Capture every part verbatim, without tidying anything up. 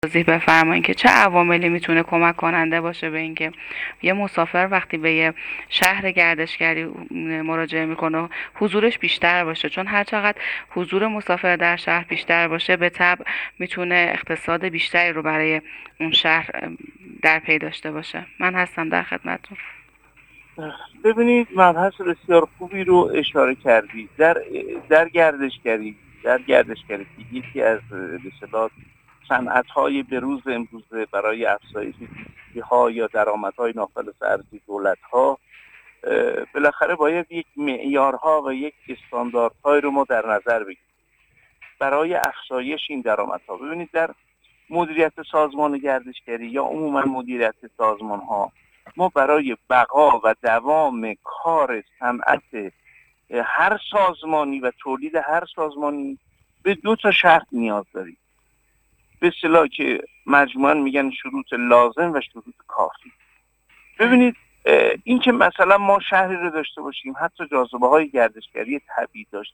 توضیح بفرمایید که چه عواملی میتونه کمک کننده باشه به اینکه یه مسافر وقتی به یه شهر گردشگری مراجعه میکنه حضورش بیشتر باشه، چون هر چقدر حضور مسافر در شهر بیشتر باشه به طبع میتونه اقتصاد بیشتری رو برای اون شهر در پی داشته باشه. من هستم در خدمتتون. ببینید، مبحث بسیار خوبی رو اشاره کردید. در در گردشگری در گردشگری که یکی از به اصطلاح صنعت‌های بروز امروزه برای افزایش جی‌دی‌ها یا درآمدهای ناخالص ارزی دولت‌ها، بالاخره باید یک معیارها و یک استانداردهای رو ما در نظر بگیریم برای افزایش این درآمدها. ببینید، در مدیریت سازمان گردشگری یا عموما مدیریت سازمان‌ها، ما برای بقا و دوام کار صنعت هر سازمانی و تولید هر سازمانی به دو تا شرط نیاز داریم، به اصطلاح که مجموعاً میگن شروط لازم و شروط کافی. ببینید، این که مثلا ما شهری رو داشته باشیم حتی جاذبه های گردشگری طبیعی داشته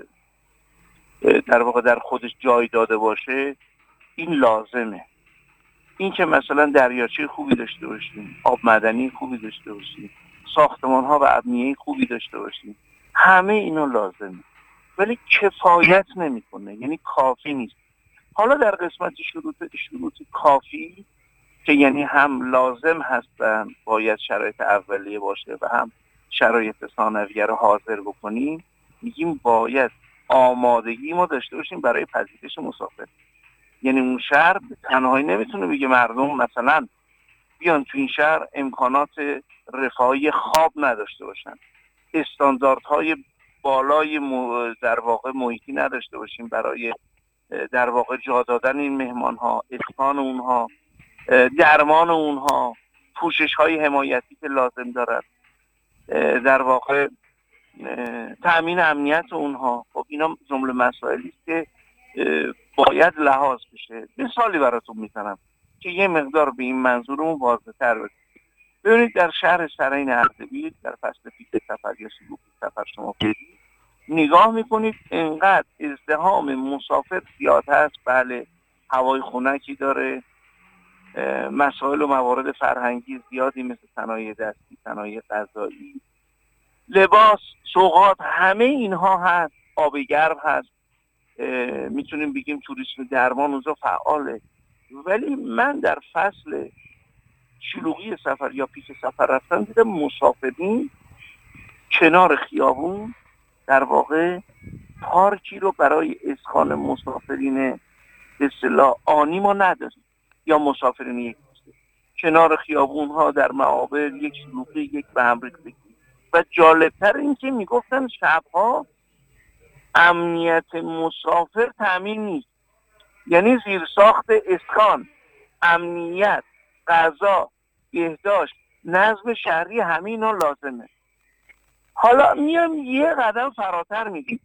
در واقع در خودش جای داده باشه، این لازمه. این که مثلا دریاچه خوبی داشته باشیم، آب معدنی خوبی داشته باشیم، ساختمان ها و ابنیه خوبی داشته باشیم، همه اینا لازمه، ولی کفایت نمیکنه، یعنی کافی نیست. حالا در قسمت شروط شروط کافی که یعنی هم لازم هستن، باید شرایط اولیه باشه و هم شرایط ثانویه رو حاضر بکنیم، میگیم باید آمادگی ما داشته باشیم برای پذیرش مسافر. یعنی اون شهر به تنهایی نمیتونه بگه مردم مثلا بیان تو این شهر امکانات رفاهی خواب نداشته باشن، استانداردهای بالای در واقع محیطی نداشته باشیم برای در واقع جا دادن این مهمان ها، اسکان اونها، درمان اونها، پوشش های حمایتی که لازم دارد، در واقع تأمین امنیت اونها. خب اینا جمله مسائلی است که باید لحاظ بشه. مثالی براتون میزنم که یه مقدار به این منظورمون واضح تر بشه. ببینید، در شهر سرین اردبیل در فصل پیک سفر یا شروع سفر شما برید، نگاه میکنید انقدر ازدحام مسافر زیاد هست. بله، هوای خنکی داره، مسائل و موارد فرهنگی زیادی مثل صنایع دستی، صنایع غذایی، لباس، سوغات، همه اینها هست. آب گرم هست، میتونیم بگیم توریسم درمان اونجا فعاله. ولی من در فصل شلوغی سفر یا پیک سفر رفتن دیدم مسافرین کنار خیابون در واقع پارکی رو برای اسکان مسافرین به اصطلاح آنی ما نداریم یا مسافرین یک روزه. کنار خیابون ها در معابر یک شلوغی، یک به هم ریختگی. و جالبتر این که میگفتن شبها امنیت مسافر تامین نیست، یعنی زیرساخت اسکان، امنیت، غذا، بهداشت، نظم شهری، همه اینا لازمه. حالا میام یه قدم فراتر میگیم.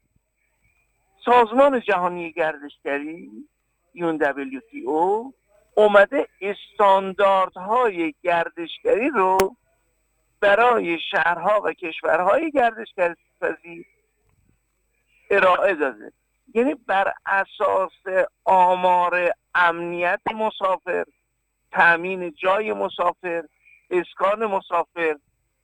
سازمان جهانی گردشگری یون دبلیو تی او اومده استانداردهای گردشگری رو برای شهرها و کشورهای گردشگری سازی ارائه داده. یعنی بر اساس آمار امنیت مسافر، تامین جای مسافر، اسکان مسافر،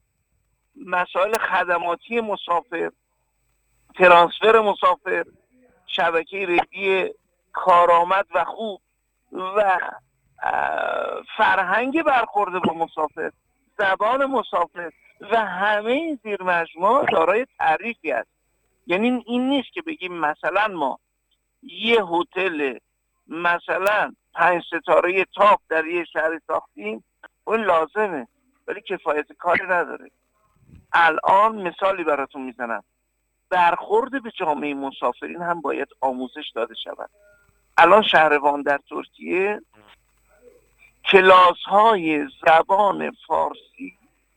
مسائل خدماتی مسافر، ترانسفر مسافر، شبکه ریلی کارآمد و خوب و فرهنگ برخورد با مسافر، زبان مسافر و همه این زیر مجموعه دارای تعریفی است. یعنی این نیست که بگیم مثلا ما یه هتل مثلا پنج ستاره تاپ در یه شهر ساختیم، اون لازمه ولی کفایت کاری نداره. الان مثالی براتون میزنم، برخورد به جامعه مسافرین هم باید آموزش داده شود. الان شهروان در ترکیه کلاس های زبان فارسی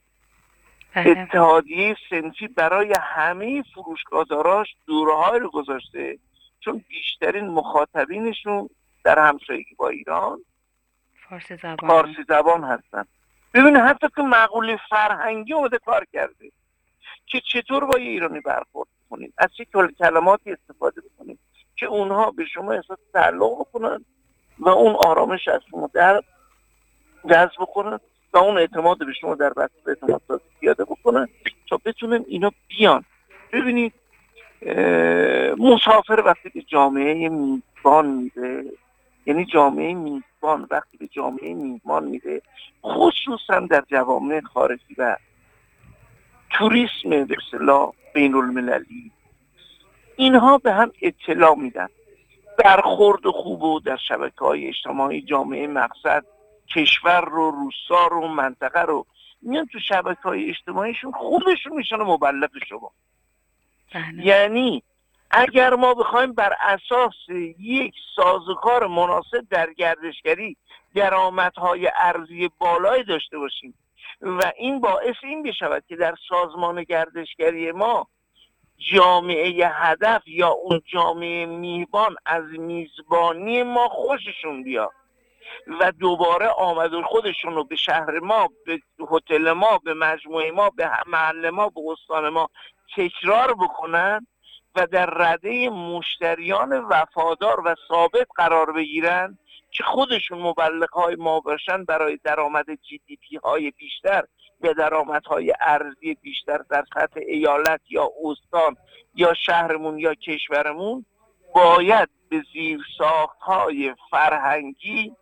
اتحادیه صنفی برای همه فروشگاه‌داراش دوره‌های رو گذاشته، چون بیشترین مخاطبینشون در همسایگی با ایران فارسی زبان, فارسی زبان هستن. ببینید حتی تو مقوله فرهنگی اومده کار کرده که چطور با یه ایرانی برخورد کنید، از چه کلماتی استفاده بکنید که اونها به شما احساس تعلق بکنن و اون آرامش از شما در جذب کنن و اون اعتماد به شما در وقت اعتماد سازی پیاده بکنن تا بتونن اینا بیان. ببینید مسافر وقتی به جامعه میزبان میره، یعنی جامعه میزبان وقتی به جامعه میزبان میره، خصوصا در جوامع خارجی و توریسم به اصطلاح بین المللی، اینها به هم اطلاع میدن برخورد خوب و در شبکه‌های اجتماعی جامعه مقصد کشور رو، روستا رو، منطقه رو میان تو شبکه‌های اجتماعیشون خودشون میشن مبلغ شما. بله. یعنی اگر ما بخوایم بر اساس یک سازوکار مناسب در گردشگری درآمدهای ارزی بالایی داشته باشیم و این باعث این بشود که در سازمان گردشگری ما جامعه هدف یا اون جامعه میهمان از میزبانی ما خوششون بیاد و دوباره آمد خودشون رو به شهر ما، به هتل ما، به مجموعه ما، به محل ما، به استان ما تکرار بکنن و در رده مشتریان وفادار و ثابت قرار بگیرن که خودشون مبلغ‌های ما باشن برای درآمد جی دی پی های بیشتر به درآمدهای ارزی بیشتر در سطح ایالت یا استان یا شهرمون یا کشورمون، باید به زیرساخت‌های فرهنگی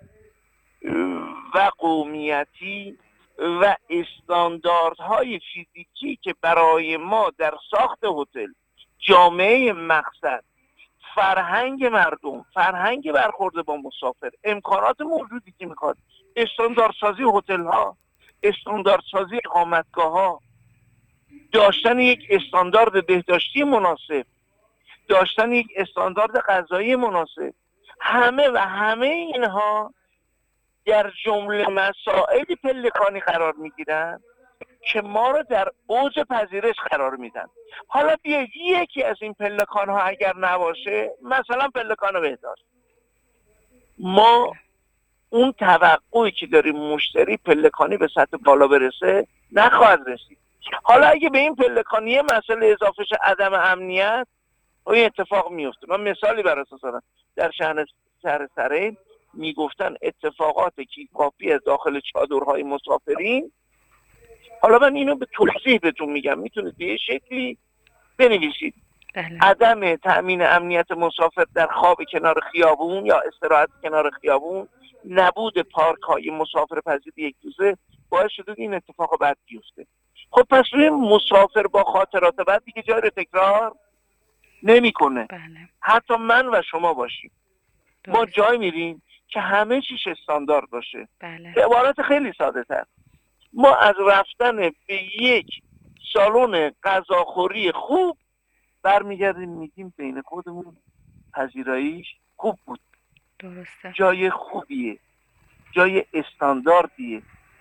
و قومیتی و استانداردهای فیزیکی که برای ما در ساخت هتل، جامعه مقصد، فرهنگ مردم، فرهنگ برخورد با مسافر، امکانات موجودی که میخواد، استانداردسازی هتل ها، استانداردسازی اقامتگاه ها، داشتن یک استاندارد بهداشتی مناسب، داشتن یک استاندارد غذایی مناسب، همه و همه اینها در جمله مسائلی پلکانی قرار میگیرن که ما رو در اوج پذیرش قرار میدن. حالا بیا یکی از این پلکان ها اگر نباشه، مثلا پلکان بهداشت، ما اون توقعی که داریم مشتری پلکانی به سطح بالا برسه نخواهد رسید. حالا اگه به این پلکانی یه مسئله اضافه شه، عدم امنیت، این اتفاق میفته. من مثالی برای زدم. در شهر شهر سرین میگفتن اتفاقات کیکاپی از داخل چادرهای مسافرین. حالا من اینو به توضیح بهتون میگم، میتونید به یه شکلی بنویسید. بله. عدم تأمین امنیت مسافر در خواب کنار خیابون یا استراحت کنار خیابون، نبود پارک های مسافر پذیر یک روزه باعث شده این اتفاق بد بیفته. خب پس روی مسافر با خاطرات بد دیگه جای رو تکرار نمیکنه. بله. حتی من و شما باشیم، درست. ما جای میریم که همه چیش استاندارد باشه. بله. به عبارت خیلی ساده تر، ما از رفتن به یک سالن غذاخوری خوب برمیگردیم میگیم بین خودمون پذیراییش خوب بود، درسته. جای خوبیه، جای استانداردیه،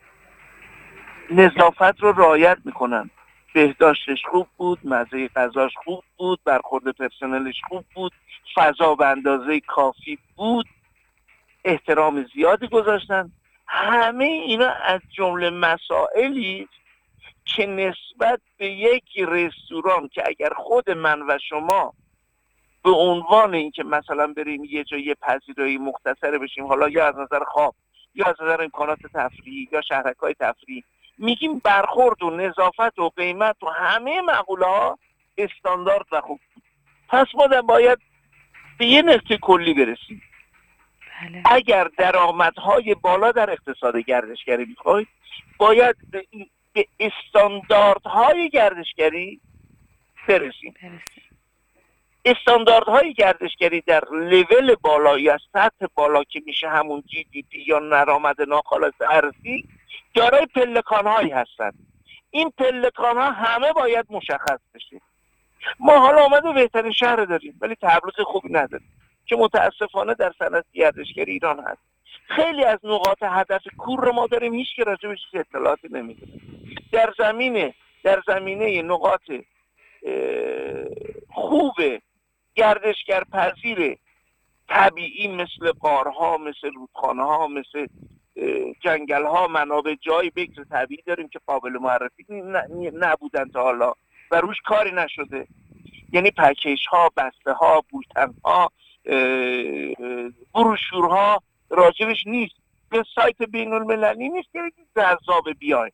نظافت رو رعایت میکنن، بهداشتش خوب بود، مزه غذاش خوب بود، برخورد پرسنلش خوب بود، فضا به اندازه کافی بود، احترام زیادی گذاشتن. همه اینا از جمله مسائلی که نسبت به یک رستوران که اگر خود من و شما به عنوان این که مثلا بریم یه جای پذیرایی مختصر بشیم، حالا یا از نظر خواب یا از نظر امکانات تفریحی یا شهرک‌های تفریحی، میگیم برخورد و نظافت و قیمت و همه مقوله ها استاندارد و خوب بود. پس ما باید به یه نکته کلی برسیم. بله. اگر درآمدهای بالا در اقتصاد گردشگری میخواید، باید به, به استانداردهای گردشگری برسیم. برسیم. استانداردهای گردشگری در لول بالا یا سطح بالا که میشه همون جی دی پی یا درآمد ناخالص ارزی، دارای پلکان‌هایی هستند. این پلکان‌ها همه باید مشخص بشه. ما حالا آمده بهترین شهر داریم ولی تبلیغ خوبی نداریم که متاسفانه در صنعت گردشگری ایران هست. خیلی از نقاط هدف کور ما داریم، هیچ که راجبش اطلاعاتی نمیده. در زمینه در زمینه نقاط خوب گردشگر پذیر طبیعی مثل غارها، مثل رودخانه ها، مثل جنگل ها، منابع جای بکر طبیعی داریم که قابل معرفی نبودن تا حالا و روش کاری نشده. یعنی پکیج ها، بسته ها، بولتن ها، بروشورها راجبش نیست، به سایت بین المللی نیست که جذاب بیاین.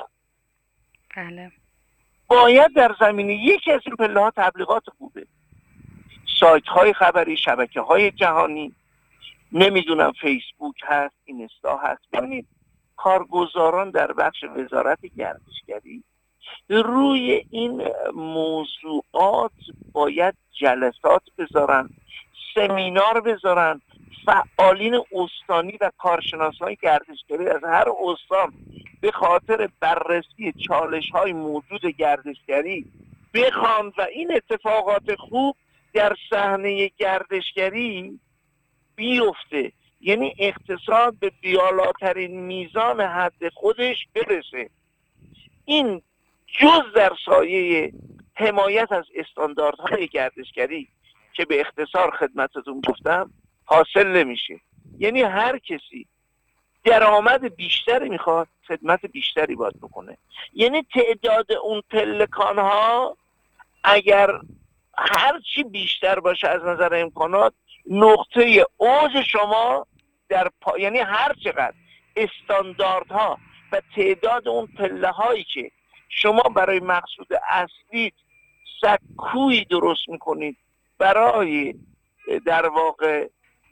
بله. باید در زمینه یکی از این پله ها تبلیغات خوبه، سایت های خبری، شبکه های جهانی، نمیدونم فیسبوک هست، اینستا هست. ببینید کارگزاران در بخش وزارت گردشگری روی این موضوعات باید جلسات بذارن، سمینار بذارن، فعالین استانی و کارشناسای گردشگری از هر استان به خاطر بررسی چالش‌های موجود گردشگری بخوان و این اتفاقات خوب در صحنه گردشگری بیفته، یعنی اقتصاد به بالاترین میزان حد خودش برسه. این جز در سایه حمایت از استانداردهای گردشگری که به اختصار خدمتتون گفتم حاصل نمیشه. یعنی هر کسی درآمد بیشتری میخواد، خدمت بیشتری باید بکنه. یعنی تعداد اون پلکان ها اگر هر چی بیشتر باشه از نظر امکانات، نقطه اوج شما در پا... یعنی هر چقدر استانداردها و تعداد اون پله هایی که شما برای مقصود اصلی سکویی درست میکنید برای در واقع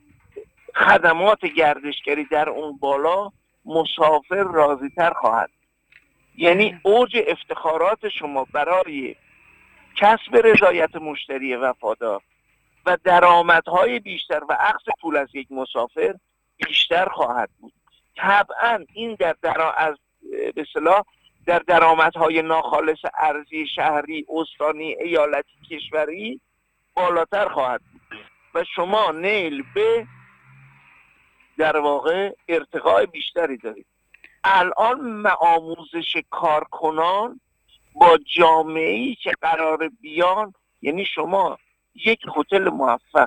خدمات گردشگری در اون بالا، مسافر راضی تر خواهد. یعنی اوج افتخارات شما برای کسب رضایت مشتری وفادار و درآمدهای بیشتر و اخذ پول از یک مسافر بیشتر خواهد بود. طبعا این در درا از به اصطلاح در درآمدهای ناخالص ارضی، شهری، استانی، ایالتی، کشوری بالاتر خواهد بود و شما نیل به در واقع ارتقای بیشتری دارید. الان آموزش کارکنان با جامعه‌ای که قرار بیان، یعنی شما یک هتل موفق،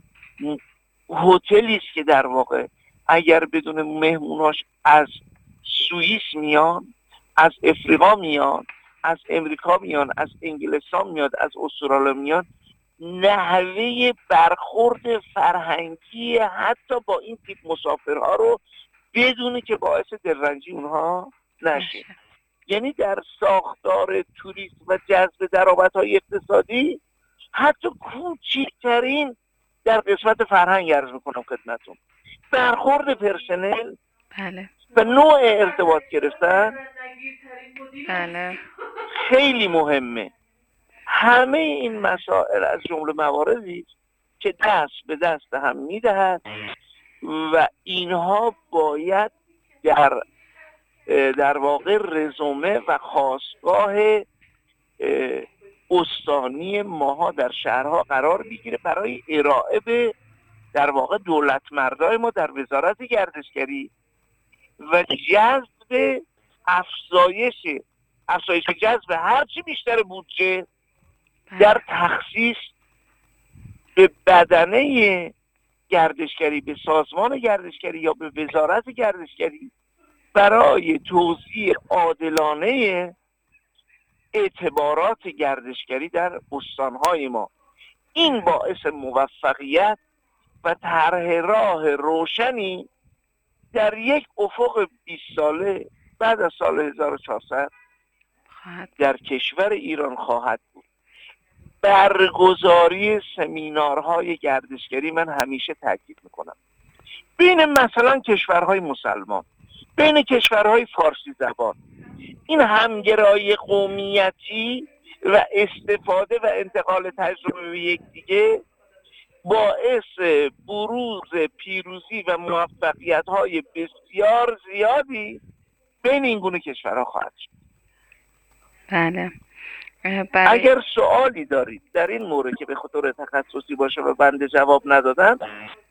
هتلی است که در واقع اگر بدون مهموناش از سوئیس میان، از افریقا میان، از امریکا میان، از انگلستان میاد، از استرالیا میان، نحوه برخورد فرهنگی حتی با این تیپ مسافرها رو بدونه که باعث دلرنجی اونها نشه. یعنی در ساختار توریسم و جذب درآمدهای اقتصادی حتی کوچکترین در قسمت فرهنگ عرض میکنم خدمتتون، برخورد پرسنل بله. و نوع ارتباط گرفتن بله. خیلی مهمه. همه این مسائل از جمله مواردی که دست به دست هم میدهد و اینها باید در در واقع رزومه و خاستگاه استانی ماها در شهرها قرار بگیره برای ارائه به در واقع دولت مردای ما در وزارت گردشگری و جذب افزایش افزایش جذب هرچی بیشتر بودجه در تخصیص به بدنه گردشگری، به سازمان گردشگری یا به وزارت گردشگری برای توزیع عادلانه اعتبارات گردشگری در استانهای ما. این باعث موفقیت و طرح راه روشنی در یک افق بیست ساله بعد از سال هزار و چهارصد در کشور ایران خواهد بود. برگزاری سمینارهای گردشگری من همیشه تاکید میکنم بین مثلا کشورهای مسلمان، بین کشورهای فارسی زبان، این همگرایی قومیتی و استفاده و انتقال تجربه به یکدیگه باعث بروز پیروزی و موفقیت‌های بسیار زیادی بین این گونه کشورها خواهد شد. بله. برای... اگر سوالی دارید در این مورد که به خاطر تخصصی باشه و بنده جواب ندادم،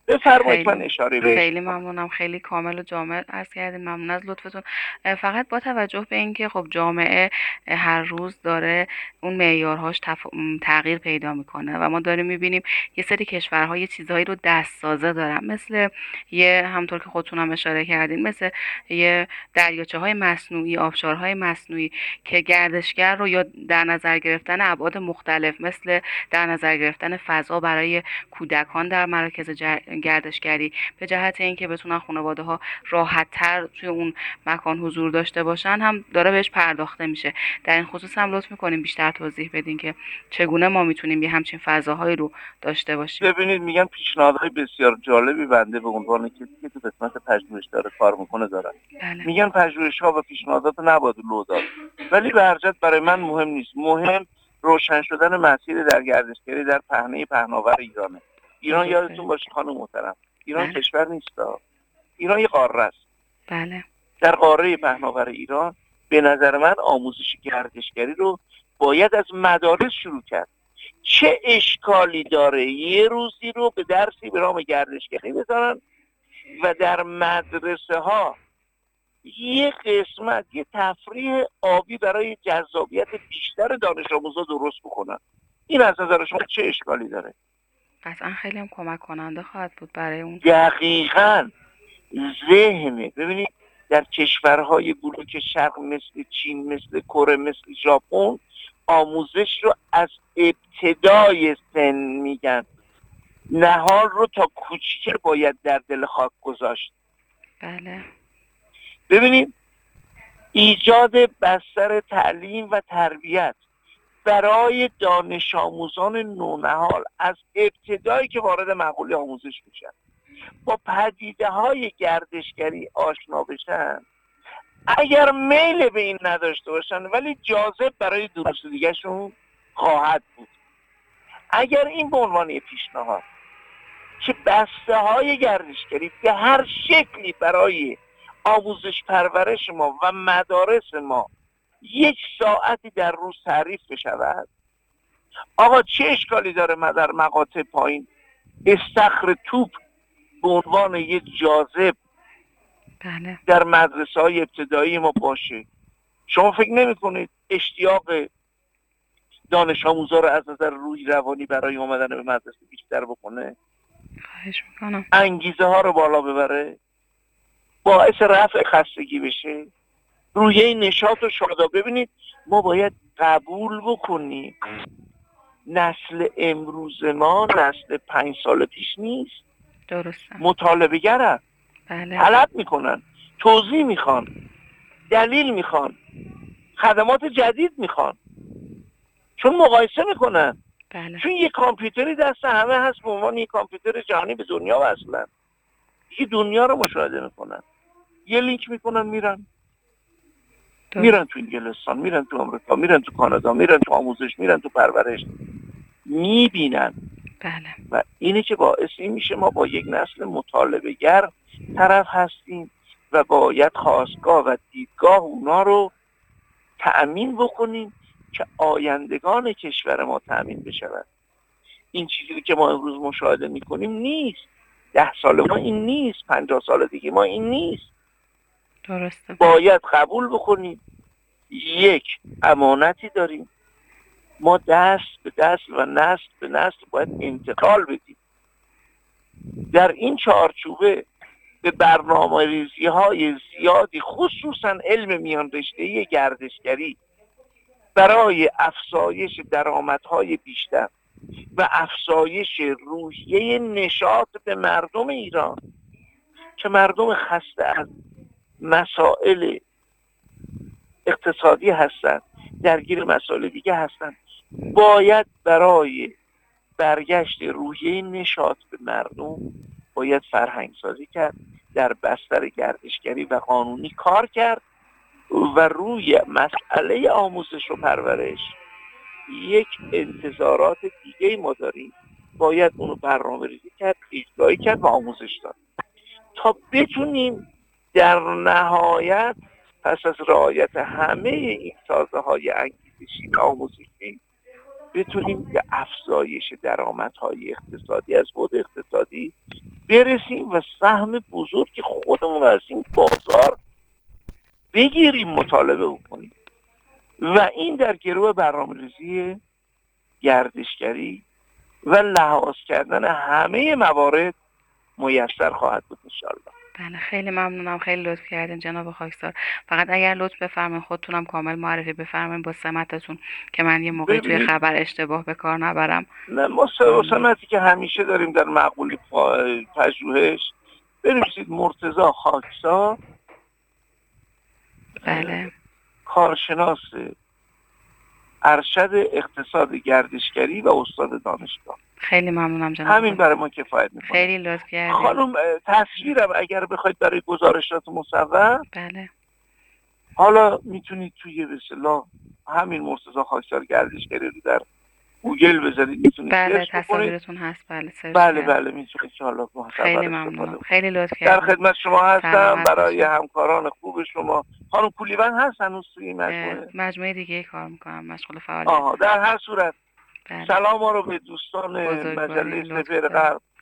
بفرمایید من خیلی اشاره بهش خیلی میکنم. ممنونم، خیلی کامل و جامع عرض کردین. ممنون از لطفتون. اه، فقط با توجه به اینکه خب جامعه اه، هر روز داره اون معیارهاش تف... م، تغییر پیدا میکنه و ما داریم میبینیم یه سری کشورها یه چیزهایی رو دست سازه دارن، مثل یه همطور که خودتون هم اشاره کردین، مثل یه دریاچه های مصنوعی، آبشارهای مصنوعی که گردشگر رو یا در نظر گرفتن ابعاد مختلف، مثل در نظر گرفتن فضا برای کودکان در مراکز جر- گردشگری، به جهت اینکه بتونن خانواده ها راحت تر توی اون مکان حضور داشته باشن، هم داره بهش پرداخته میشه. در این خصوص هم لطف میکنیم بیشتر توضیح بدین که چگونه ما میتونیم یه همچین فضاهایی رو داشته باشیم. ببینید میگن پیشنهادهای بسیار جالبی بنده به عنوان کسی که تو قسمت پژوهش داره کار میکنه دارن. بله. میگن پژوهش‌ها و پیشنهادات نباید لو داد، ولی به هر جهت برای من مهم نیست. مهم روشن شدن مسیر در گردشگری در پهنه پهناور ایرانه. ایران درسته. یادتون باشه خانم محترم، ایران بله. کشور نیست، ایران یه قاره است. بله. در قاره پهناور ایران به نظر من آموزش گردشگری رو باید از مدارس شروع کرد. چه اشکالی داره یه روزی رو به درسی به نام گردشگری بذارن و در مدرسه ها یه قسمت یه تفریح آبی برای جذابیت بیشتر دانش آموزا درست بکنن؟ این از نظر شما چه اشکالی داره؟ قطعا خیلی هم کمک کننده خواهد بود برای اون. دقیقاً ذهنه. ببینید در کشورهای بلوک شرق مثل چین، مثل کره، مثل ژاپن، آموزش رو از ابتدای سن میگن نهار رو تا کوچیک باید در دل خاک گذاشت. بله. ببینید ایجاد بستر تعلیم و تربیت برای دانش آموزان نونهال از ابتدایی که وارد مقوله آموزش میشن با پدیده های گردشگری آشنا بشن، اگر میل به این نداشته باشن ولی جاذب برای دروس دیگه شون خواهد بود. اگر این به عنوان پیشنهاد که بسته های گردشگری به هر شکلی برای آموزش پرورش ما و مدارس ما یک ساعتی در روز تعریف بشود، آقا چه اشکالی داره من در مقاطع پایین استخر توپ به عنوان یک جاذب بله. در مدرسه های ابتدایی ما باشه؟ شما فکر نمی کنید اشتیاق دانش آموزا رو از نظر روحی روانی برای اومدن به مدرسه بیشتر بکنه؟ خواهش میکنم. انگیزه ها رو بالا ببره، باعث رفع خستگی بشه، روحیه نشاط و شاداب. ببینید ما باید قبول بکنیم نسل امروز ما نسل پنج سال پیش نیست. درسته. مطالبه گرن، بله. طلب میکنن، توضیح میخوان، دلیل میخوان، خدمات جدید میخوان، چون مقایسه میکنن. بله. چون یه کامپیوتری دست همه هست به عنوان یه کامپیوتر جهانی به دنیا وصلن، یه دنیا رو مشاهده میکنن، یه لینک میکنن میرن درست. میرن تو انگلستان، میرن تو آمریکا، میرن تو کانادا، میرن تو آموزش، میرن تو پرورش، میبینن. بله. و اینه که باعث این میشه ما با یک نسل مطالبه گر طرف هستیم و باید خواستگاه و دیدگاه اونا رو تأمین بکنیم که آیندگان کشور ما تأمین بشود. این چیزی که ما امروز مشاهده میکنیم نیست. ده سال ما این نیست، پنجاه سال دیگه ما این نیست. درسته. باید قبول بکنیم یک امانتی داریم، ما دست به دست و نسل به نسل باید انتقال بدیم. در این چارچوبه به برنامه ریزی های زیادی خصوصا علم میان رشته‌ای گردشگری برای افزایش درآمدهای بیشتر و افزایش روحیه نشاط به مردم ایران که مردم خسته از مسائل اقتصادی هستند، درگیر مسائل دیگه هستند، باید برای برگشت روحیه نشاط به مردم باید فرهنگ سازی کرد، در بستر گردشگری و قانونی کار کرد و روی مسئله آموزش و پرورش یک انتظارات دیگه ما داریم، باید اونو برنامه ریزی کرد، اجرایی کرد و آموزش داد تا بتونیم در نهایت پس از رعایت همه این سازه های انگیزشی و آموزشی بتونیم به افزایش درآمدهای اقتصادی از بود اقتصادی برسیم و سهم بزرگ خودمون از این بازار بگیریم، مطالبه بکنیم و این در گروه برنامه‌ریزی گردشگری و لحاظ کردن همه موارد میسر خواهد بود انشالله. بله خیلی ممنونم، خیلی لطف کردین جناب خاکسار. فقط اگر لطف بفرمایید خودتونم کامل معرفی بفرمایید با سمتتون که من یه موقعی توی ببینید، خبر اشتباه به کار نبرم. نه ما سه- سمتی که همیشه داریم در مقوله پا- پژوهش بنویسید مرتضی خاکسار، بله کارشناس ارشد اقتصاد گردشگری و استاد دانشگاه. خیلی ممنونم جناب همین خاکسار. برای ما کفایت میکنه. خیلی لطف کردین. خانم اه، تصویرم اگر بخواید برای گزارشات مصور، بله حالا میتونید توی به اصطلاح همین مرتضی خاکسار گردشگری رو در گوگل بزنید، میتونید بله سرچ بکنید. تصاویرتون هست. بله سرچ بله کردم. بله میتونید که حالا مصور خیلی استفاده ممنونم، کنید. خیلی لطف در کردین. خدمت شما هستم سلامت برای باشید. همکاران خوب شما. خانم کولیون هست هنوز توی این اه، مجموعه؟ مجموعه دیگه کار میکنم، مشغول فعالیت. آها، در هر صورت بله سلام ما رو به دوستان بزرگواری مجله لطف سپهر دارین. غرب